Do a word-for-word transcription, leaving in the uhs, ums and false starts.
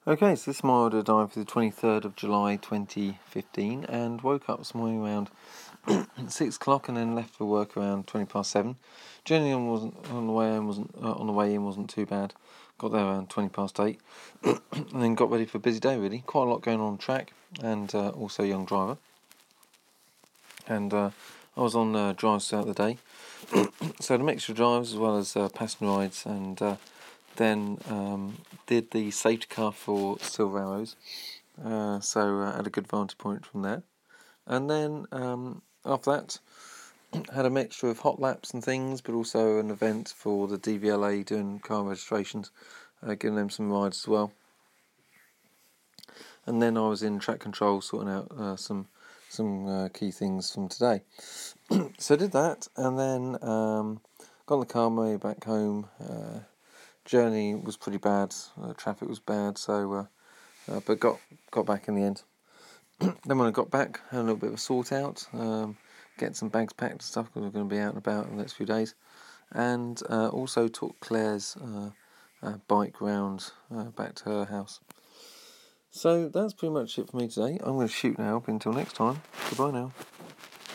Okay, so this is my order dive for the twenty-third of July twenty fifteen, and woke up this morning around six o'clock and then left for work around twenty past seven. Journey on wasn't on the way in wasn't uh, on the way in wasn't too bad. Got there around twenty past eight, and then got ready for a busy day. Really, quite a lot going on track, and uh, also a young driver. And uh, I was on uh, drives throughout the day, so a mixture of drives as well as uh, passenger rides, and uh, then um, did the safety car for Silver Arrows. Uh, so I uh, had a good vantage point from there. And then um, after that, had a mixture of hot laps and things, but also an event for the D V L A doing car registrations, uh, giving them some rides as well. And then I was in track control sorting out uh, some some uh, key things from today. So I did that, and then um, got in the car on my way back home. Uh, journey was pretty bad, uh, traffic was bad, so uh, uh, but got got back in the end. Then when I got back, had a little bit of a sort out, um, getting some bags packed and stuff because we're going to be out and about in the next few days, and uh, also took Claire's uh, uh, bike round uh, back to her house. So that's pretty much it for me today. I'm going to shoot now. Until next time. Goodbye now.